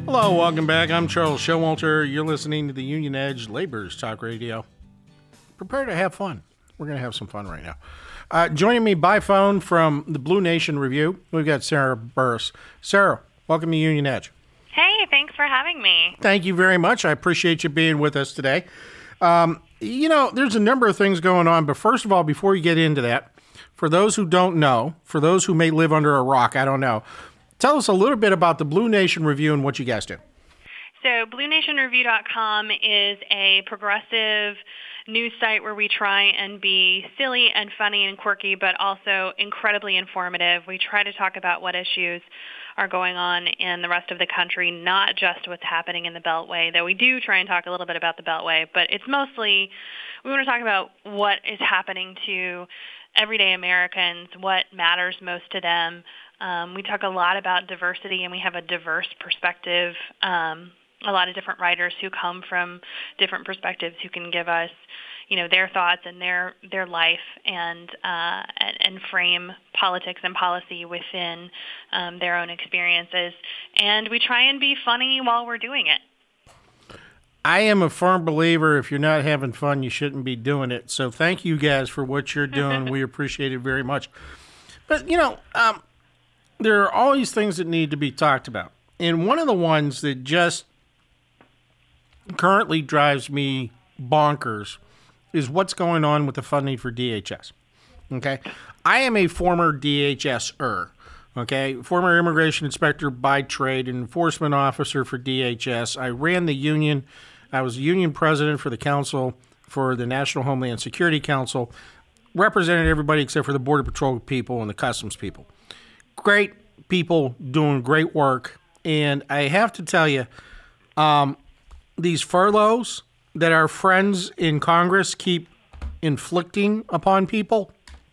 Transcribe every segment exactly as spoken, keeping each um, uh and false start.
Hello, welcome back. I'm Charles Showalter. You're listening to the Union Edge Laborers Talk Radio. Prepare to have fun. We're going to have some fun right now. Uh, joining me by phone from the Blue Nation Review, we've got Sarah Burris. Sarah, welcome to Union Edge. Hey, thanks for having me. Thank you very much. I appreciate you being with us today. Um, you know, there's a number of things going on, but first of all, before you get into that, for those who don't know, for those who may live under a rock, I don't know, tell us a little bit about the Blue Nation Review and what you guys do. So blue nation review dot com is a progressive news site where we try and be silly and funny and quirky, but also incredibly informative. We try to talk about what issues are going on in the rest of the country, not just what's happening in the Beltway, though we do try and talk a little bit about the Beltway, but it's mostly, we want to talk about what is happening to everyday Americans, what matters most to them. Um, we talk a lot about diversity, and we have a diverse perspective, um, a lot of different writers who come from different perspectives who can give us, you know, their thoughts and their their life and uh, and, and frame politics and policy within um, their own experiences. And we try and be funny while we're doing it. I am a firm believer if you're not having fun, you shouldn't be doing it. So thank you guys for what you're doing. We appreciate it very much. But, you know, um, there are always things that need to be talked about. And one of the ones that just currently drives me bonkers is what's going on with the funding for D H S. Okay? I am a former D H S-er. Okay? Former immigration inspector by trade and enforcement officer for D H S. I ran the union. I was union president for the council for the National Homeland Security Council. Represented everybody except for the Border Patrol people and the Customs people. Great people doing great work. And I have to tell you, um, these furloughs that our friends in Congress keep inflicting upon people,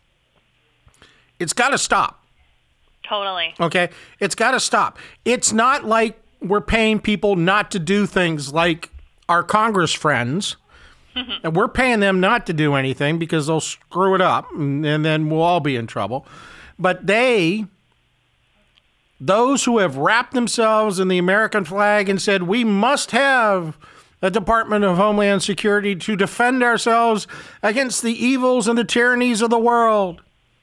it's got to stop. Totally. Okay? It's got to stop. It's not like we're paying people not to do things like our Congress friends, and we're paying them not to do anything because they'll screw it up, and, and then we'll all be in trouble. But they... Those who have wrapped themselves in the American flag and said, we must have a Department of Homeland Security to defend ourselves against the evils and the tyrannies of the world.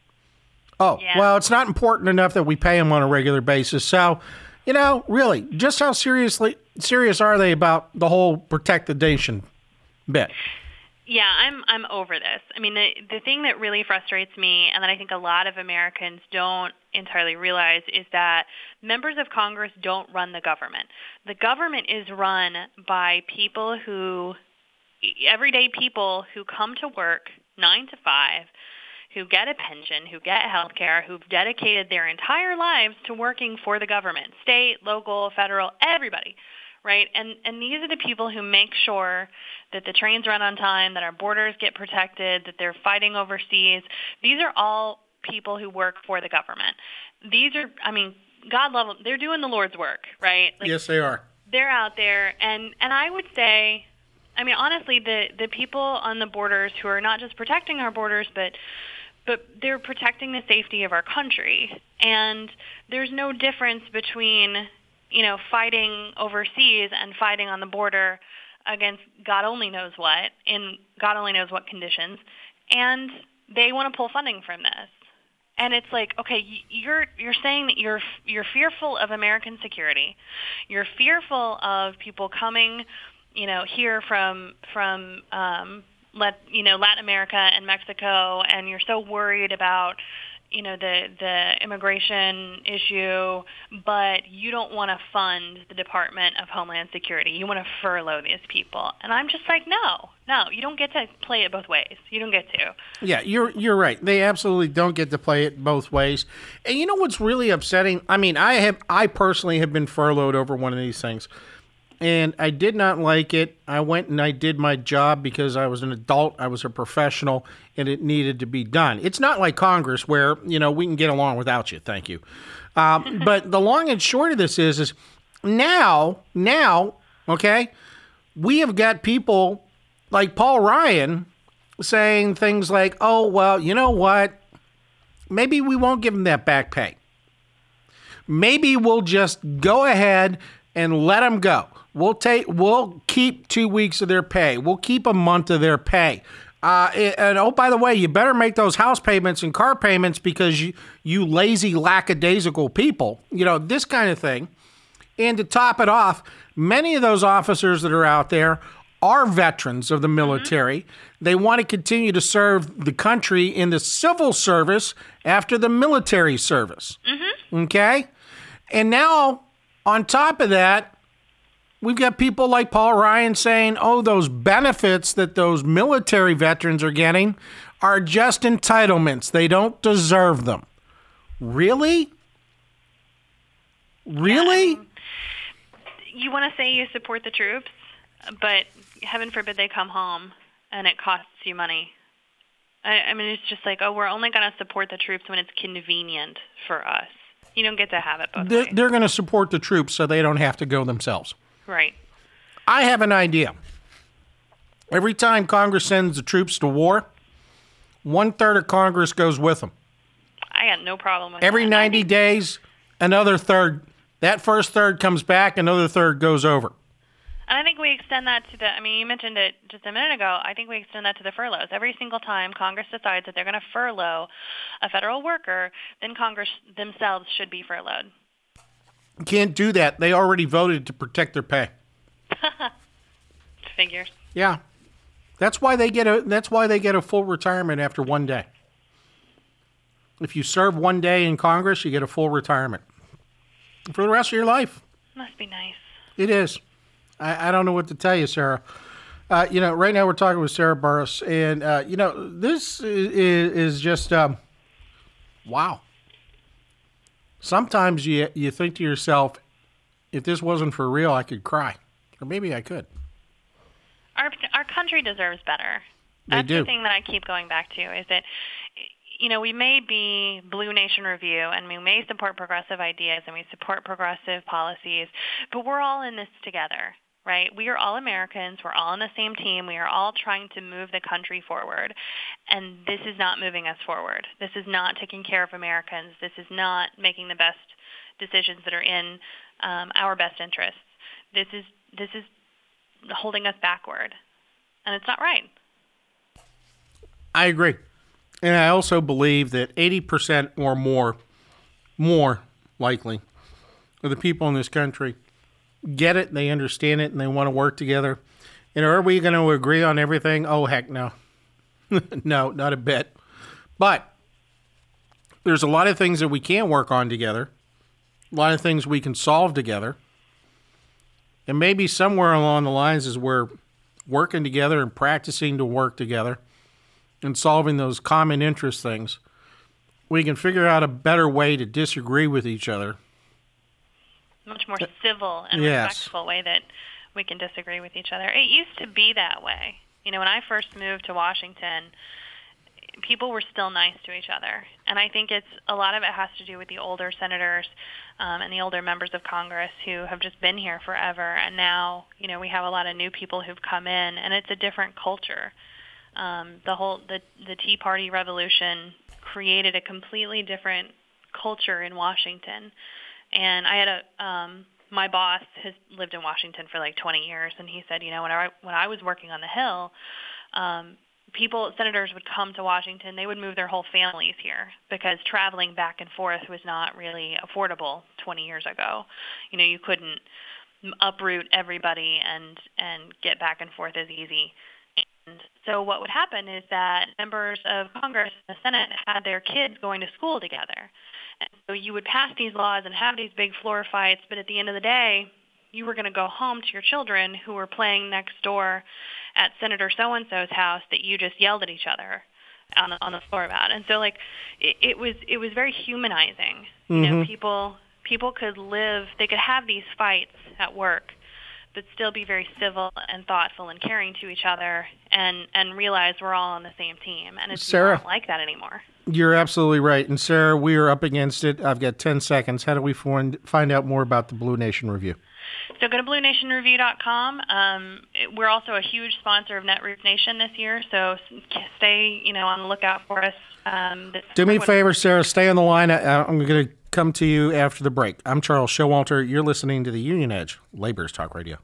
Oh, yeah. Well, it's not important enough that we pay them on a regular basis. So, you know, really, just how seriously serious are they about the whole protect the nation bit? Yeah, I'm I'm over this. I mean, the the thing that really frustrates me, and that I think a lot of Americans don't entirely realize, is that members of Congress don't run the government. The government is run by people who, everyday people who come to work nine to five, who get a pension, who get health care, who've dedicated their entire lives to working for the government, state, local, federal, everybody. Right, and and these are the people who make sure that the trains run on time, that our borders get protected, that they're fighting overseas. These are all people who work for the government. These are, I mean, God love them, they're doing the Lord's work, right? Like, yes, they are. They're out there, and, and I would say, I mean, honestly, the, the people on the borders who are not just protecting our borders, but but they're protecting the safety of our country. And there's no difference between, you know, fighting overseas and fighting on the border against God only knows what, in God only knows what conditions, and they want to pull funding from this. And it's like, okay, you're you're saying that you're you're fearful of American security, you're fearful of people coming, you know, here from from um, let you know Latin America and Mexico, and you're so worried about, you know, the, the immigration issue, but you don't want to fund the Department of Homeland Security. You want to furlough these people. And I'm just like, no, no, you don't get to play it both ways. You don't get to. Yeah, you're you're right. They absolutely don't get to play it both ways. And you know what's really upsetting? I mean, I have I personally have been furloughed over one of these things. And I did not like it. I went and I did my job because I was an adult, I was a professional, and it needed to be done. It's not like Congress where, you know, we can get along without you. Thank you. Um, but the long and short of this is, is now, now, okay, we have got people like Paul Ryan saying things like, oh, well, you know what? Maybe we won't give them that back pay. Maybe we'll just go ahead and let them go. We'll take, we'll keep two weeks of their pay. We'll keep a month of their pay. Uh, and oh, by the way, you better make those house payments and car payments because you, you lazy, lackadaisical people, you know, this kind of thing. And to top it off, many of those officers that are out there are veterans of the military. Mm-hmm. They want to continue to serve the country in the civil service after the military service. Mm-hmm. Okay? And now, on top of that, we've got people like Paul Ryan saying, oh, those benefits that those military veterans are getting are just entitlements. They don't deserve them. Really? Really? Yeah, I mean, you want to say you support the troops, but heaven forbid they come home and it costs you money. I, I mean, it's just like, oh, we're only going to support the troops when it's convenient for us. You don't get to have it both They're, ways. they're going to support the troops so they don't have to go themselves. Right. I have an idea. Every time Congress sends the troops to war, one-third of Congress goes with them. I got no problem with Every that. ninety think, days, another third. That first third comes back, another third goes over. And I think we extend that to the, I mean, you mentioned it just a minute ago. I think we extend that to the furloughs. Every single time Congress decides that they're going to furlough a federal worker, then Congress themselves should be furloughed. Can't do that. They already voted to protect their pay. Figures. Yeah. That's why they get a that's why they get a full retirement after one day. If you serve one day in Congress, you get a full retirement for the rest of your life. Must be nice. It is. I, I don't know what to tell you, Sarah. Uh, you know, right now we're talking with Sarah Burris, and uh, you know, this is, is just um, wow. Sometimes you you think to yourself, if this wasn't for real, I could cry, or maybe I could. Our our country deserves better. They That's do. the thing that I keep going back to is that, you know, we may be Blue Nation Review and we may support progressive ideas and we support progressive policies, but we're all in this together, right? We are all Americans. We're all on the same team. We are all trying to move the country forward, and this is not moving us forward. This is not taking care of Americans. This is not making the best decisions that are in um, our best interests. This is this is holding us backward, and it's not right. I agree. And I also believe that eighty percent or more, more likely, of the people in this country get it, they understand it, and they want to work together. And are we going to agree on everything? Oh, heck no. No, not a bit. But there's a lot of things that we can work on together, a lot of things we can solve together. And maybe somewhere along the lines as we're working together and practicing to work together and solving those common interest things, we can figure out a better way to disagree with each other. Much more civil and Yes. respectful way that we can disagree with each other. It used to be that way. You know, when I first moved to Washington, people were still nice to each other. And I think it's a lot of it has to do with the older senators um, and the older members of Congress who have just been here forever. And now, you know, we have a lot of new people who've come in, and it's a different culture. Um, the whole the the Tea Party revolution created a completely different culture in Washington. And I had a um, my boss has lived in Washington for like twenty years, and he said, you know, when I when I was working on the Hill, um, people, senators would come to Washington. They would move their whole families here because traveling back and forth was not really affordable twenty years ago. You know, you couldn't uproot everybody and and get back and forth as easy. And so what would happen is that members of Congress and the Senate had their kids going to school together. And so you would pass these laws and have these big floor fights, but at the end of the day, you were going to go home to your children who were playing next door at Senator so-and-so's house that you just yelled at each other on the, on the floor about. And so, like, it, it was it was very humanizing. You Mm-hmm. know, people people could live, they could have these fights at work, but still be very civil and thoughtful and caring to each other, and, and realize we're all on the same team. And it's Sarah, not like that anymore. You're absolutely right. And Sarah, we are up against it. I've got ten seconds. How do we find, find out more about the Blue Nation Review? So go to blue nation review dot com. Um, it- we're also a huge sponsor of Netroots Nation this year, so s- stay, you know, on the lookout for us. Um, this Do me a what- favor, Sarah. Stay on the line. I, I'm going to come to you after the break. I'm Charles Showalter. You're listening to the Union Edge, Labor's Talk Radio.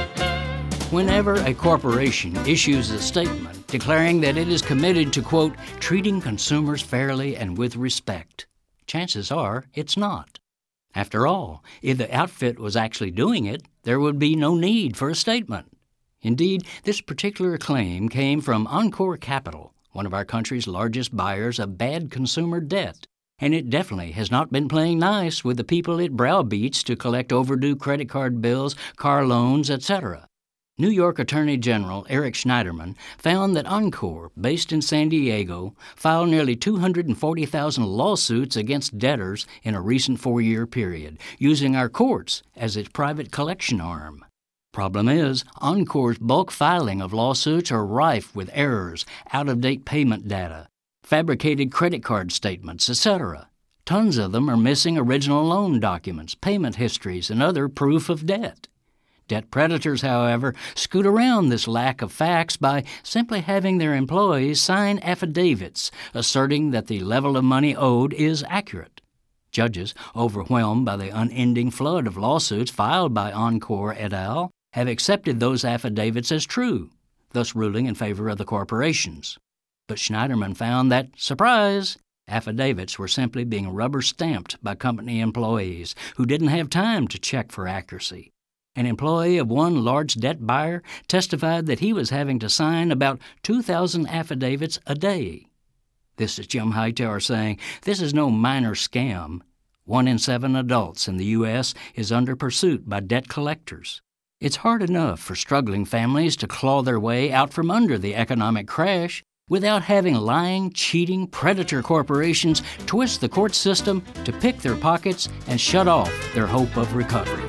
Whenever a corporation issues a statement declaring that it is committed to, quote, treating consumers fairly and with respect, chances are it's not. After all, if the outfit was actually doing it, there would be no need for a statement. Indeed, this particular claim came from Encore Capital, one of our country's largest buyers of bad consumer debt. And it definitely has not been playing nice with the people it browbeats to collect overdue credit card bills, car loans, et cetera. New York Attorney General Eric Schneiderman found that Encore, based in San Diego, filed nearly two hundred forty thousand lawsuits against debtors in a recent four-year period, using our courts as its private collection arm. Problem is, Encore's bulk filing of lawsuits are rife with errors, out-of-date payment data, fabricated credit card statements, et cetera. Tons of them are missing original loan documents, payment histories, and other proof of debt. Debt predators, however, scoot around this lack of facts by simply having their employees sign affidavits asserting that the level of money owed is accurate. Judges, overwhelmed by the unending flood of lawsuits filed by Encore et al., have accepted those affidavits as true, thus ruling in favor of the corporations. But Schneiderman found that, surprise, affidavits were simply being rubber-stamped by company employees who didn't have time to check for accuracy. An employee of one large debt buyer testified that he was having to sign about two thousand affidavits a day. This is Jim Hightower saying, this is no minor scam. One in seven adults in the U S is under pursuit by debt collectors. It's hard enough for struggling families to claw their way out from under the economic crash without having lying, cheating, predator corporations twist the court system to pick their pockets and shut off their hope of recovery.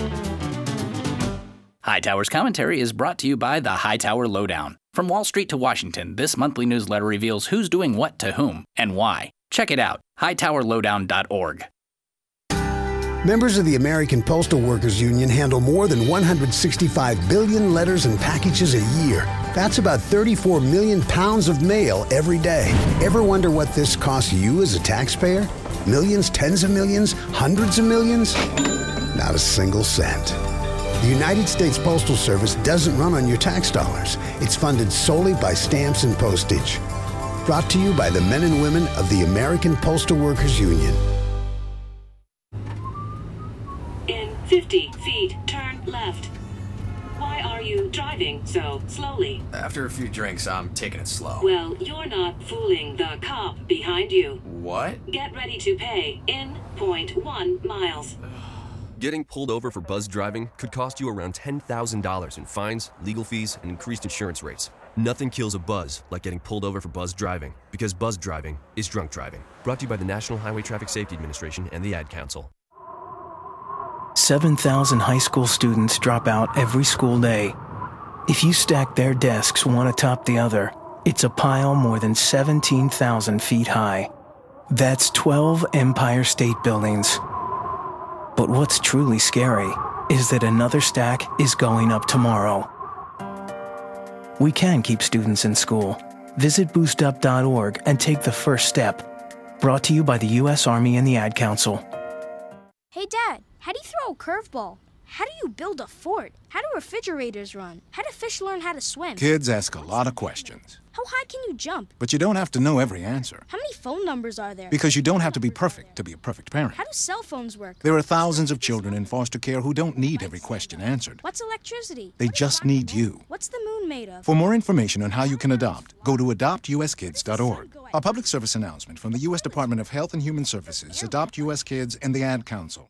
Hightower's commentary is brought to you by the Hightower Lowdown. From Wall Street to Washington, this monthly newsletter reveals who's doing what to whom and why. Check it out, hightower lowdown dot org. Members of the American Postal Workers Union handle more than one hundred sixty-five billion letters and packages a year. That's about thirty-four million pounds of mail every day. Ever wonder what this costs you as a taxpayer? Millions, tens of millions, hundreds of millions? Not a single cent. The United States Postal Service doesn't run on your tax dollars. It's funded solely by stamps and postage. Brought to you by the men and women of the American Postal Workers Union. In fifty feet, turn left. Why are you driving so slowly? After a few drinks, I'm taking it slow. Well, you're not fooling the cop behind you. What? Get ready to pay in point one miles. Getting pulled over for buzz driving could cost you around ten thousand dollars in fines, legal fees, and increased insurance rates. Nothing kills a buzz like getting pulled over for buzz driving, because buzz driving is drunk driving. Brought to you by the National Highway Traffic Safety Administration and the Ad Council. seven thousand high school students drop out every school day. If you stack their desks one atop the other, it's a pile more than seventeen thousand feet high. That's twelve Empire State Buildings. But what's truly scary is that another stack is going up tomorrow. We can keep students in school. Visit boost up dot org and take the first step. Brought to you by the U S Army and the Ad Council. Hey, Dad, how do you throw a curveball? How do you build a fort? How do refrigerators run? How do fish learn how to swim? Kids ask a lot of questions. How high can you jump? But you don't have to know every answer. How many phone numbers are there? Because you don't have to be perfect to be a perfect parent. How do cell phones work? There are thousands of children in foster care who don't need every question answered. What's electricity? They just need you. What's the moon made of? For more information on how you can adopt, go to adopt u s kids dot org. A public service announcement from the U S Department of Health and Human Services, Adopt U S Kids, and the Ad Council.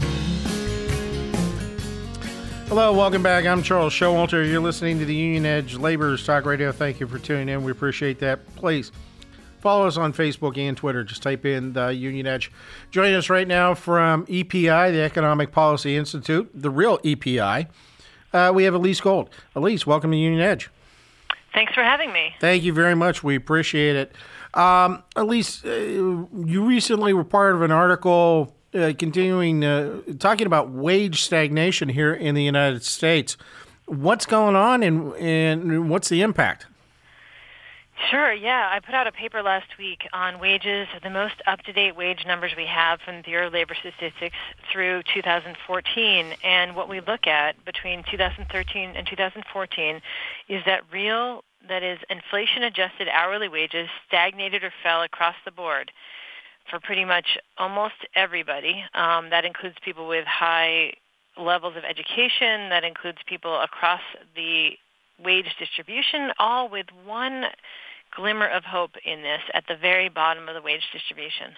Hello, welcome back. I'm Charles Showalter. You're listening to the Union Edge Labor's Talk Radio. Thank you for tuning in. We appreciate that. Please follow us on Facebook and Twitter. Just type in the Union Edge. Joining us right now from E P I, the Economic Policy Institute, the real E P I. Uh, we have Elise Gold. Elise, welcome to Union Edge. Thanks for having me. Thank you very much. We appreciate it. Um, Elise, uh, you recently were part of an article Uh, continuing, uh, talking about wage stagnation here in the United States. What's going on and, and what's the impact? Sure, yeah. I put out a paper last week on wages, the most up-to-date wage numbers we have from the Bureau of Labor Statistics through two thousand fourteen. And what we look at between two thousand thirteen and two thousand fourteen is that real, that is, inflation-adjusted hourly wages stagnated or fell across the board for pretty much almost everybody. Um, that includes people with high levels of education. That includes people across the wage distribution, all with one glimmer of hope in this at the very bottom of the wage distribution.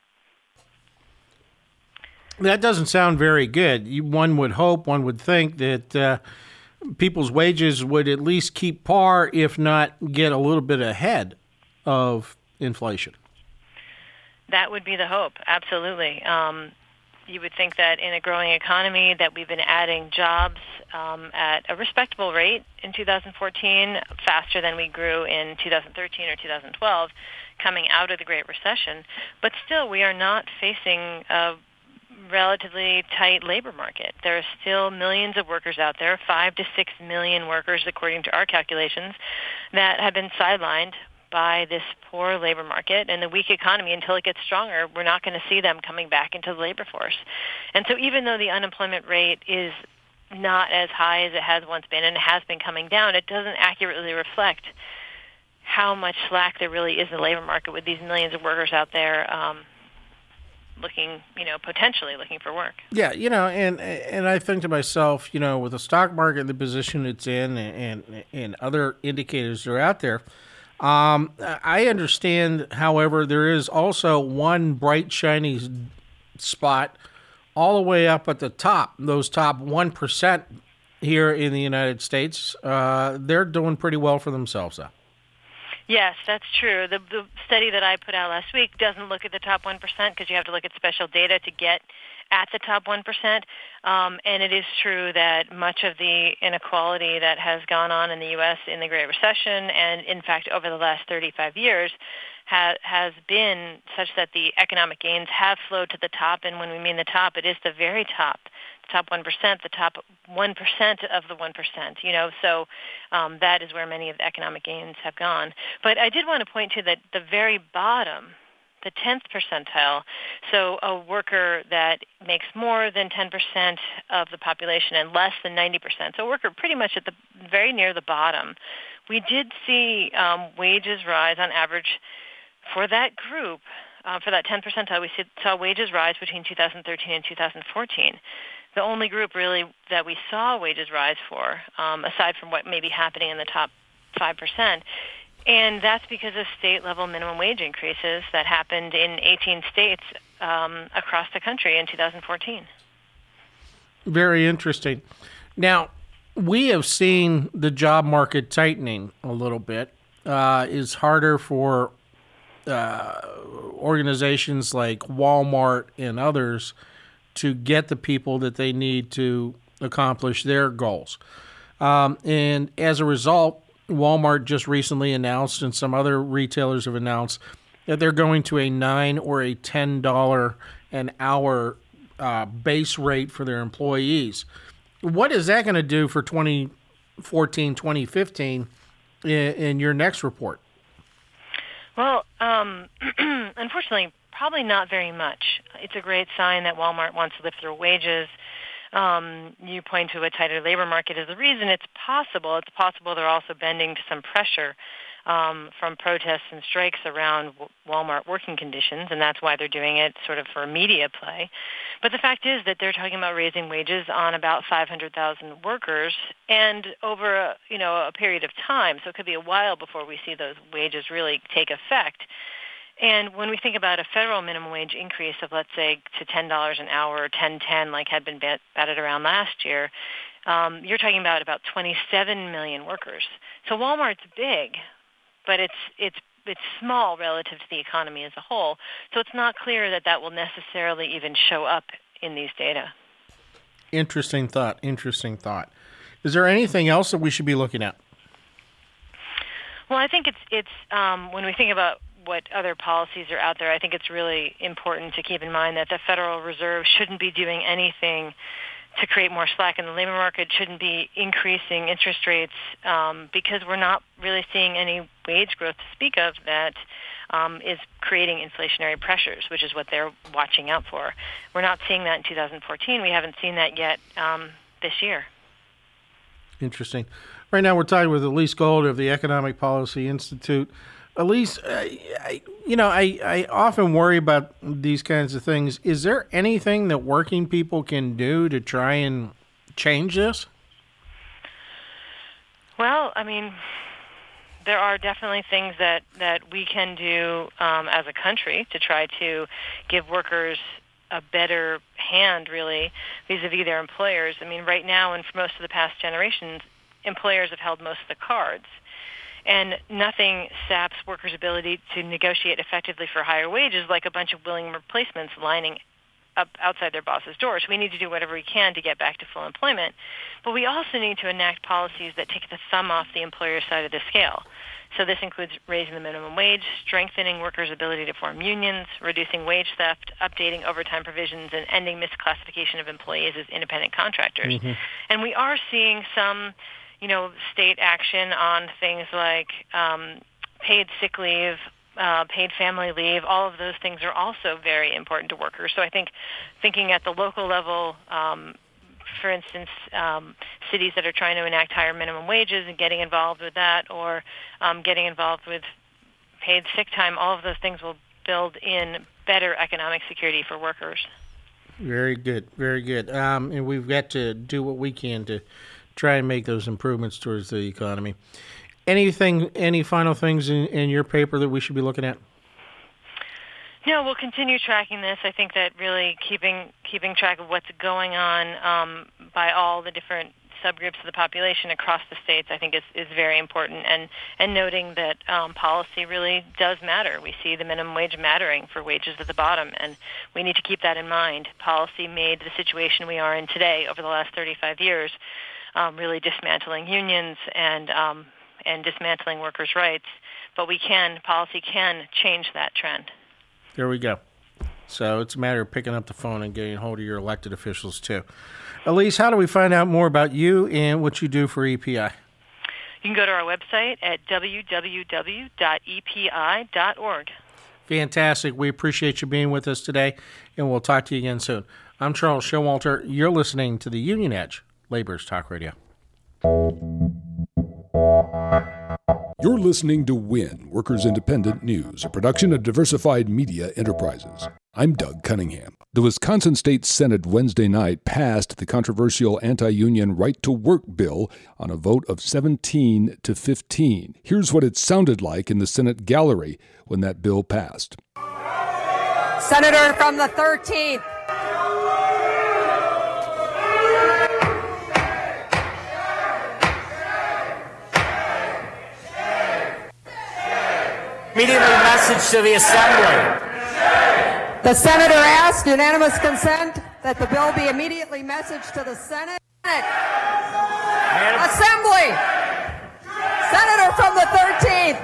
That doesn't sound very good. You, one would hope, one would think that uh, people's wages would at least keep par, if not get a little bit ahead of inflation. That would be the hope, absolutely. Um, you would think that in a growing economy that we've been adding jobs um, at a respectable rate in two thousand fourteen, faster than we grew in two thousand thirteen or two thousand twelve, coming out of the Great Recession. But still, we are not facing a relatively tight labor market. There are still millions of workers out there, five to six million workers, according to our calculations, that have been sidelined by this poor labor market and the weak economy. Until it gets stronger, we're not going to see them coming back into the labor force. And so even though the unemployment rate is not as high as it has once been, and it has been coming down, it doesn't accurately reflect how much slack there really is in the labor market with these millions of workers out there um, looking, you know, potentially looking for work. Yeah, you know, and and I think to myself, you know, with the stock market, the position it's in, and and, and other indicators that are out there, Um, I understand, however, there is also one bright, shiny spot all the way up at the top. Those top one percent here in the United States, uh, they're doing pretty well for themselves, though. Yes, that's true. The, the study that I put out last week doesn't look at the top one percent because you have to look at special data to get at the top one percent. Um, and it is true that much of the inequality that has gone on in the U S in the Great Recession and, in fact, over the last thirty-five years ha- has been such that the economic gains have flowed to the top. And when we mean the top, it is the very top, the top one percent, the top one percent of the one percent, you know. So um, that is where many of the economic gains have gone. But I did want to point to the, the very bottom, the tenth percentile, so a worker that makes more than ten percent of the population and less than ninety percent, so a worker pretty much at the very near the bottom. We did see um, wages rise on average for that group, uh, for that ten percentile. We saw wages rise between two thousand thirteen and two thousand fourteen. The only group really that we saw wages rise for, um, aside from what may be happening in the top five percent. And that's because of state-level minimum wage increases that happened in eighteen states um, across the country in two thousand fourteen. Very interesting. Now, we have seen the job market tightening a little bit. Uh, it's harder for uh, organizations like Walmart and others to get the people that they need to accomplish their goals. Um, and as a result, Walmart just recently announced, and some other retailers have announced, that they're going to a nine or a ten dollar an hour uh, base rate for their employees. What is that going to do for twenty fourteen, twenty fifteen in, in your next report? Well, um, unfortunately, probably not very much. It's a great sign that Walmart wants to lift their wages. Um, you point to a tighter labor market as the reason. It's possible. It's possible they're also bending to some pressure um, from protests and strikes around Walmart working conditions, and that's why they're doing it sort of for a media play. But the fact is that they're talking about raising wages on about five hundred thousand workers, and over a, you know, a period of time. So it could be a while before we see those wages really take effect. And when we think about a federal minimum wage increase of, let's say, to ten dollars an hour or ten ten, like had been bat- batted around last year, um, you're talking about about twenty-seven million workers. So Walmart's big, but it's it's it's small relative to the economy as a whole. So it's not clear that that will necessarily even show up in these data. Interesting thought. Interesting thought. Is there anything else that we should be looking at? Well, I think it's it's um, when we think about what other policies are out there, I think it's really important to keep in mind that the Federal Reserve shouldn't be doing anything to create more slack in the labor market, shouldn't be increasing interest rates um, because we're not really seeing any wage growth to speak of that um, is creating inflationary pressures, which is what they're watching out for. We're not seeing that in two thousand fourteen. We haven't seen that yet um, this year. Interesting. Right now we're talking with Elise Gold of the Economic Policy Institute. Elise, I, I, you know, I, I often worry about these kinds of things. Is there anything that working people can do to try and change this? Well, I mean, there are definitely things that, that we can do um, as a country to try to give workers a better hand, really, vis-a-vis their employers. I mean, right now and for most of the past generations, employers have held most of the cards. And nothing saps workers' ability to negotiate effectively for higher wages like a bunch of willing replacements lining up outside their boss's doors. We need to do whatever we can to get back to full employment. But we also need to enact policies that take the thumb off the employer's side of the scale. So this includes raising the minimum wage, strengthening workers' ability to form unions, reducing wage theft, updating overtime provisions, and ending misclassification of employees as independent contractors. Mm-hmm. And we are seeing some you know, state action on things like um, paid sick leave, uh, paid family leave. All of those things are also very important to workers. So I think thinking at the local level, um, for instance, um, cities that are trying to enact higher minimum wages and getting involved with that, or um, getting involved with paid sick time, all of those things will build in better economic security for workers. Very good, very good. Um, and we've got to do what we can to try and make those improvements towards the economy. Anything, any final things in, in your paper that we should be looking at? No, we'll continue tracking this. I think that really keeping keeping track of what's going on um, by all the different subgroups of the population across the states, I think is, is very important. And, and noting that um, policy really does matter. We see the minimum wage mattering for wages at the bottom, and we need to keep that in mind. Policy made the situation we are in today over the last thirty-five years Um, really dismantling unions and um, and dismantling workers' rights. But we can, policy can change that trend. There we go. So it's a matter of picking up the phone and getting a hold of your elected officials, too. Elise, how do we find out more about you and what you do for E P I? You can go to our website at w w w dot e p i dot org. Fantastic. We appreciate you being with us today, and we'll talk to you again soon. I'm Charles Showalter. You're listening to the Union Edge, Labor's Talk Radio. You're listening to WIN, Workers Independent News, a production of Diversified Media Enterprises. I'm Doug Cunningham. The Wisconsin State Senate Wednesday night passed the controversial anti-union right-to-work bill on a vote of seventeen to fifteen. Here's what it sounded like in the Senate gallery when that bill passed. Senator from the thirteenth. Immediately message to the Assembly. The Senator asked unanimous consent that the bill be immediately messaged to the Senate. Madam Assembly. Senator from the thirteenth.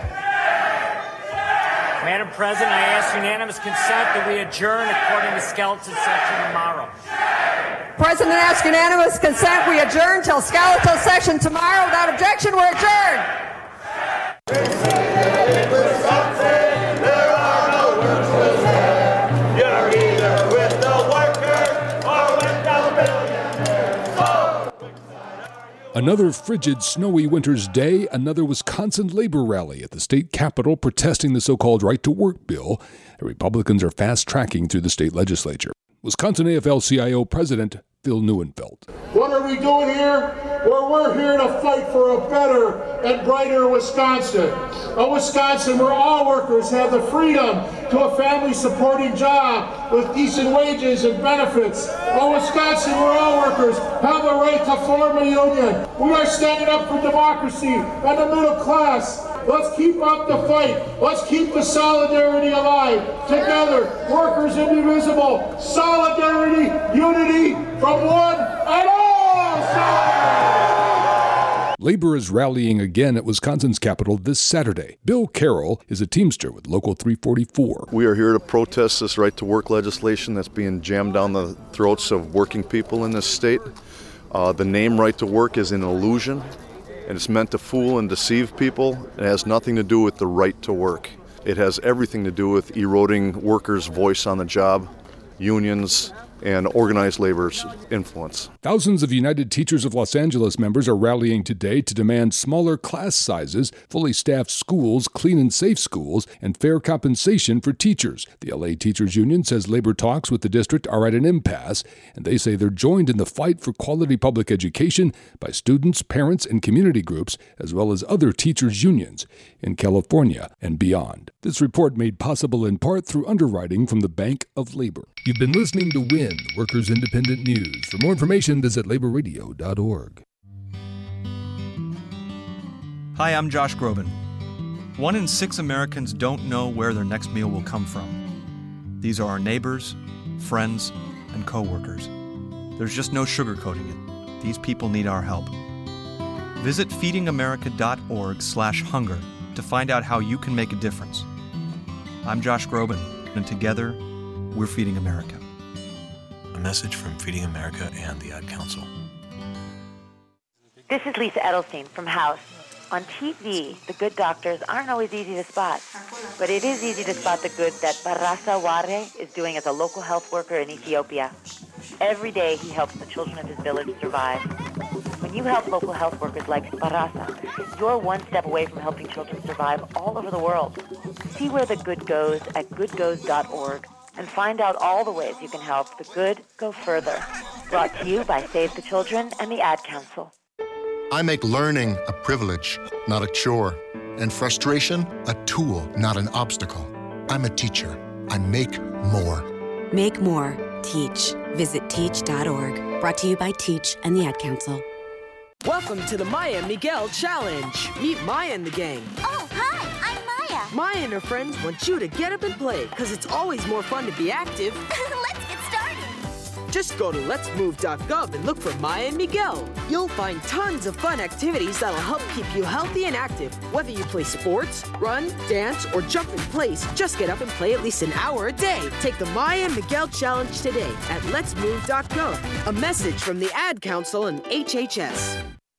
Madam President, I ask unanimous consent that we adjourn according to skeleton session tomorrow. President asks unanimous consent we adjourn till skeletal session tomorrow. Without objection, we're adjourned. Another frigid, snowy winter's day, another Wisconsin labor rally at the state capitol protesting the so-called right-to-work bill that Republicans are fast-tracking through the state legislature. Wisconsin A F L C I O President Phil Neuenfeld. What are we doing here? Well, we're here to fight for a better and brighter Wisconsin. A Wisconsin where all workers have the freedom to a family-supporting job with decent wages and benefits. A Wisconsin where all workers have the right to form a union. We are standing up for democracy and the middle class. Let's keep up the fight. Let's keep the solidarity alive. Together, workers indivisible. Solidarity, unity from one and all sides. Labor is rallying again at Wisconsin's Capitol this Saturday. Bill Carroll is a Teamster with Local three forty-four. We are here to protest this right-to-work legislation that's being jammed down the throats of working people in this state. Uh, the name right to work is an illusion, and it's meant to fool and deceive people. It has nothing to do with the right to work. It has everything to do with eroding workers' voice on the job, unions, and organized labor's influence. Thousands of United Teachers of Los Angeles members are rallying today to demand smaller class sizes, fully staffed schools, clean and safe schools, and fair compensation for teachers. The L A Teachers Union says labor talks with the district are at an impasse, and they say they're joined in the fight for quality public education by students, parents, and community groups, as well as other teachers' unions in California and beyond. This report made possible in part through underwriting from the Bank of Labor. You've been listening to WIN, Workers Independent News. For more information, visit labor radio dot org. Hi, I'm Josh Groban. One in six Americans don't know where their next meal will come from. These are our neighbors, friends, and coworkers. There's just no sugarcoating it. These people need our help. Visit feeding america dot org slash hunger to find out how you can make a difference. I'm Josh Groban, and together, we're Feeding America. A message from Feeding America and the Ad Council. This is Lisa Edelstein from House. On T V, the good doctors aren't always easy to spot, but it is easy to spot the good that Barasa Ware is doing as a local health worker in Ethiopia. Every day he helps the children of his village survive. When you help local health workers like Barasa, you're one step away from helping children survive all over the world. See where the good goes at good goes dot org and find out all the ways you can help the good go further. Brought to you by Save the Children and the Ad Council. I make learning a privilege, not a chore, and frustration a tool, not an obstacle. I'm a teacher. I make more. Make more. Teach. Visit teach dot org. Brought to you by Teach and the Ad Council. Welcome to the Maya and Miguel Challenge. Meet Maya and the gang. Oh, hi, I'm Maya. Maya and her friends want you to get up and play, because it's always more fun to be active. Let's get started. Just go to lets move dot gov and look for Maya and Miguel. You'll find tons of fun activities that'll help keep you healthy and active. Whether you play sports, run, dance, or jump in place, just get up and play at least an hour a day. Take the Maya and Miguel Challenge today at lets move dot gov. A message from the Ad Council and H H S.